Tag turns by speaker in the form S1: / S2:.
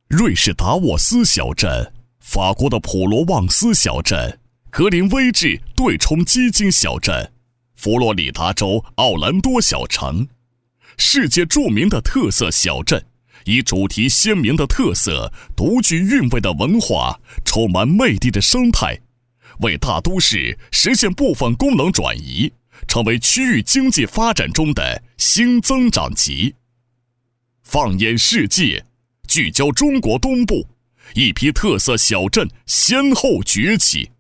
S1: 瑞士达沃斯小镇、法国的普罗旺斯小镇、格林威治对冲基金小镇、佛罗里达州奥兰多小城，世界著名的特色小镇，以主题鲜明的特色、独具韵味的文化、充满魅力的生态，为大都市实现部分功能转移，成为区域经济发展中的新增长极。放眼世界，聚焦中国东部，一批特色小镇先后崛起。